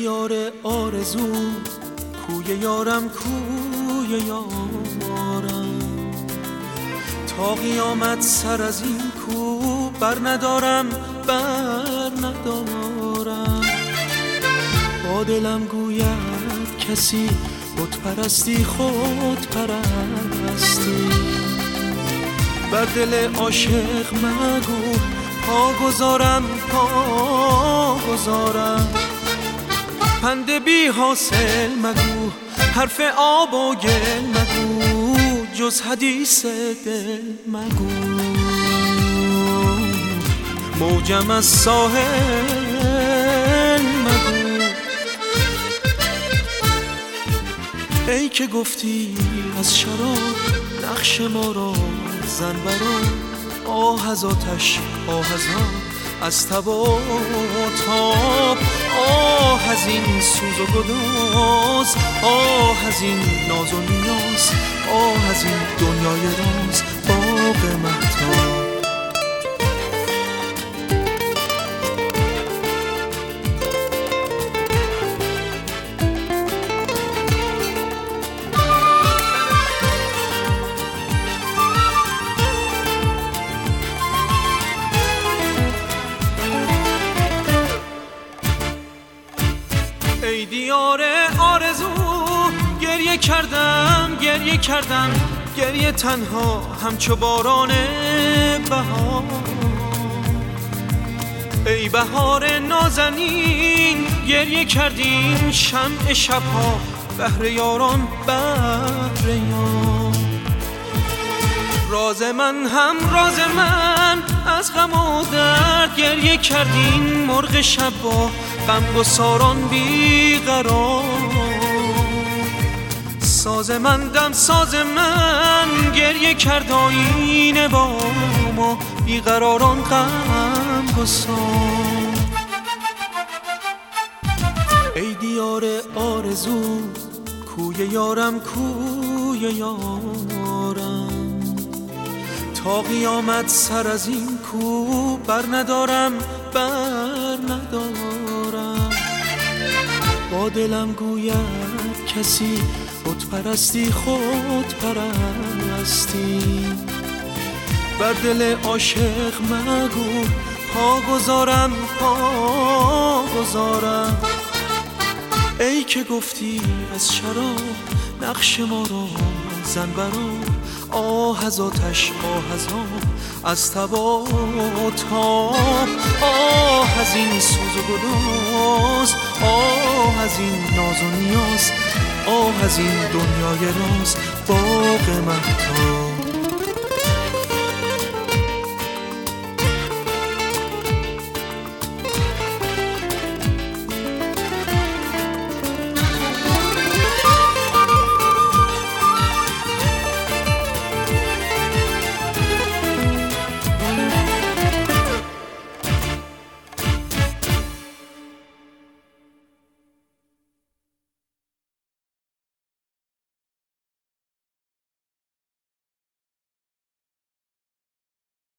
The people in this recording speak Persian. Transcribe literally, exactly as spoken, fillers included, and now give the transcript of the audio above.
دیار آرزو، کوی یارم کوی یارم، تا قیامت سر از این کو بر ندارم بر ندارم. با دلم گوید کسی بت پرستی خود پرستی، بر دل عاشق مگو پا گذارم پا گذارم. پند بی حاصل مگو، حرف آب و گل مگو، جز حدیث دل مگو. موجم از ساحل مگو. ای که گفتی از شراب نقش ما را زن برا، آه از آتش آه از آب، از تب و تاب، آه از این سوز و گداز، آه از این ناز و نیاز، آه از این دنیای راز باغ مهتاب. ای دیار آرزو، گریه کردم گریه کردم، گریه تنها همچو باران بهار. ای بهار نازنین، گریه کردیم شمع شبها، بهر یاران بهر یار. راز من هم راز من، از غم و درد گریه کردیم مرغ شب با غمگساران بیقرار. ساز من دم ساز من، گریه کرد آینه با ما بیقراران غمگسار. ای دیار آرزو، کوی یارم کوی یارم، تا قیامت سر از این کو بر ندارم بر ندارم. با دلم گوید کسی بت پرستی خود پرستی، بر دل عاشق مگو پا گذارم پا گذارم. ای که گفتی از شراب نقش ما را زن برا، آه از آتش آه از آب، از تب و تاب، آه از این سوز و گداز، آه از این ناز و نیاز، آه از این دنیای راز باغ مهتاب.